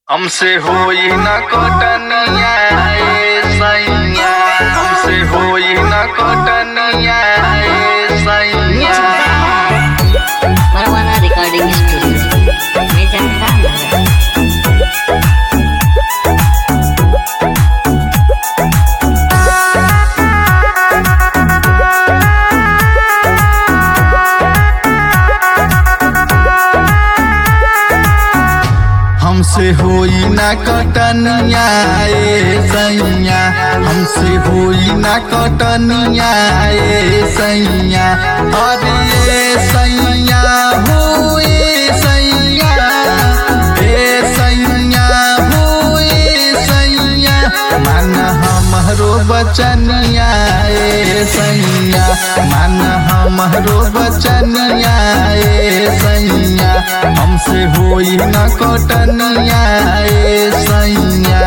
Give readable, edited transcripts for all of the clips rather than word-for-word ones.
हमसे होई न कटनिया ए सैया, हमसे होई न कटनिया ए सैया। परवाना रिकॉर्डिंग स्टूडियो में जनता हमसे होई न कटनिया ए सैया, हमसे होई न कटनिया ए सैया। अरे ए सैया हो ए सैया, ए सैया हो ए सैया। मन हमरो बचनिया ए सैया, मन हमरो बचनिया ए सैया। हमसे होई न कटनिया ए सैया।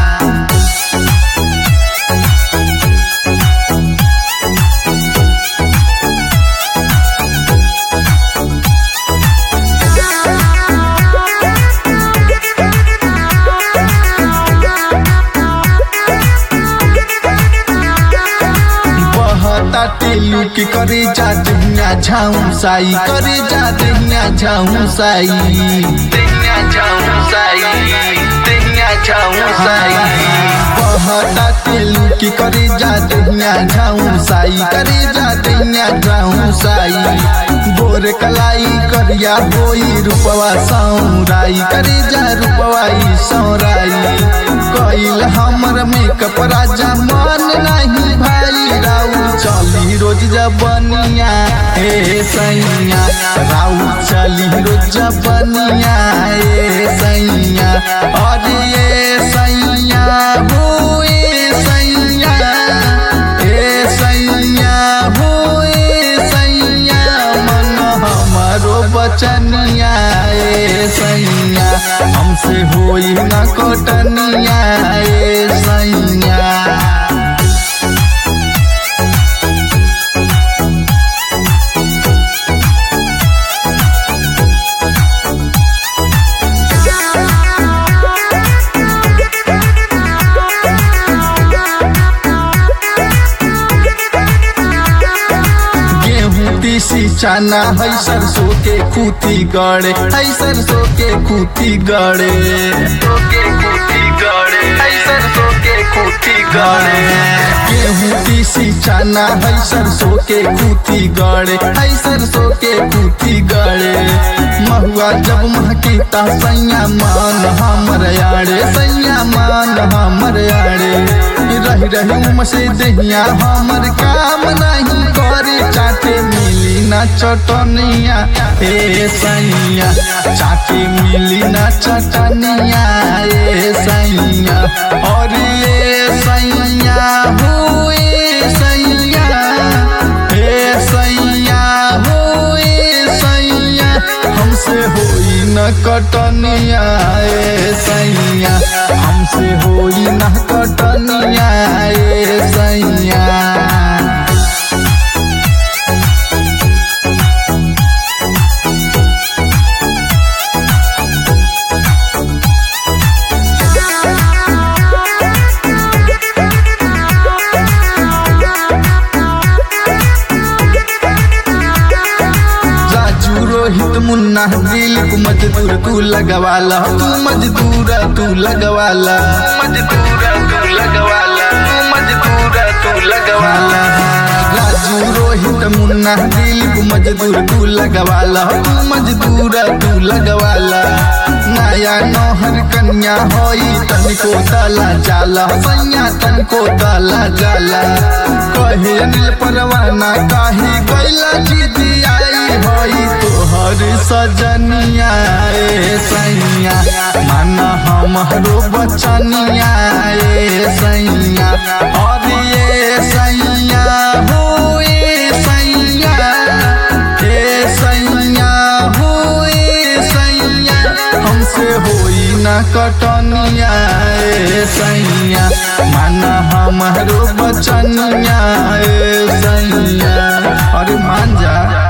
टेलू के करे जा दहिया झाऊ साई, करे जा दहिया झाऊ साई, दहिया झाऊ साई, दहिया झाऊ साई। बहता टेलू के करे जा दहिया झाऊ साई, करे जा दहिया झाऊ साई। बोर कलाई करिया होई रूपवा सौराई, करे जा रूपवा सौराई। कइल हमर मेकअप राजा मन नहीं भाई राउ चली रोज जबनिया ए सैया, राउ चली रोज जबनिया ए सैया। अरे ए सैया हो ए सैया, ए सैया हो ए सैया। मन हमारो बचनिया ए सैया, हमसे होई न कटनिया ए सैया। तीसी चना है सरसों के खूती गड़े, है सरसों के खूती गड़े, सरसों के खूती गड़े। गेहूँ तीसी चना है सरसों के खूती गड़े, है सरसों के खूती गड़े। महुआ जब महकीता सैया मान हमर यारे, सैया मान हमर यारे। रही रही उमसे दहिया हमर काम नहीं करे, चाटे मिली ना चटनिया ए सैया, चाटे मिली ना चटनिया ए सैया। और ए सैया हो ए सैया, ए सैया हो ए सैया। हमसे होई न कटनिया ए सैया, हमसे होई न कटनिया ए सैया। रोहित मुन्ना दिल को मजदूर तू लगवाला, तू मजदूर तू लगवाला, मजदूर तू लगवाला, मजदूर तू लगवाला। राजू रोहित मुन्ना दिल को मजदूर तू लगवाला, तू मजदूर तू लगवाला। नया नौहर कन्या होई तनिको तला जाला, सैया तनिको तला जाला। कहे अनिल परवाना काहे गैला जीदी आई होई तोहर सजनिया ए सैया। मन हमरो बचनिया ए सैया। और ए सैया हो ए सैया, ए सैया हो ए सैया। हमसे होई न कटनिया ए सैया, मन हमरो बचनिया ए सैया। अरे मान जा।